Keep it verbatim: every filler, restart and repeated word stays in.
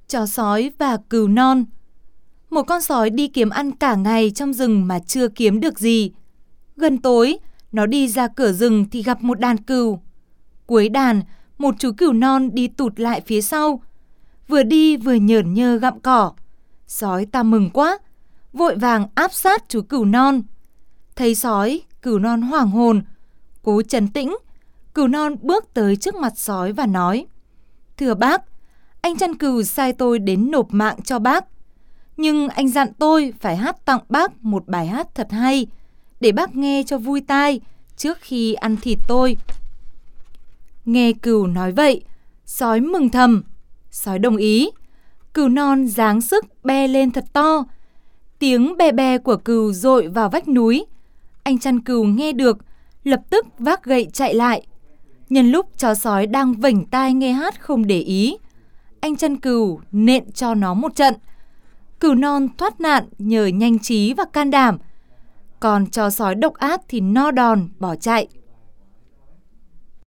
Chó sói và cừu non. Một con sói đi kiếm ăn cả ngày trong rừng mà chưa kiếm được gì. Gần tối, nó đi ra cửa rừng thì gặp một đàn cừu. Cuối đàn, một chú cừu non đi tụt lại phía sau. Vừa đi vừa nhởn nhơ gặm cỏ. Sói ta mừng quá, vội vàng áp sát chú cừu non. Thấy sói, cừu non hoảng hồn. Cố trấn tĩnh, cừu non bước tới trước mặt sói và nói: "Thưa bác, anh chăn cừu sai tôi đến nộp mạng cho bác. Nhưng anh dặn tôi phải hát tặng bác một bài hát thật hay, để bác nghe cho vui tai trước khi ăn thịt tôi." Nghe cừu nói vậy, sói mừng thầm. Sói đồng ý. Cừu non giáng sức be lên thật to. Tiếng bè bè của cừu dội vào vách núi. Anh chăn cừu nghe được, lập tức vác gậy chạy lại. Nhân lúc chó sói đang vểnh tai nghe hát không để ý, anh chăn cừu nện cho nó một trận. Cừu non thoát nạn nhờ nhanh trí và can đảm. Còn chó sói độc ác thì no đòn bỏ chạy.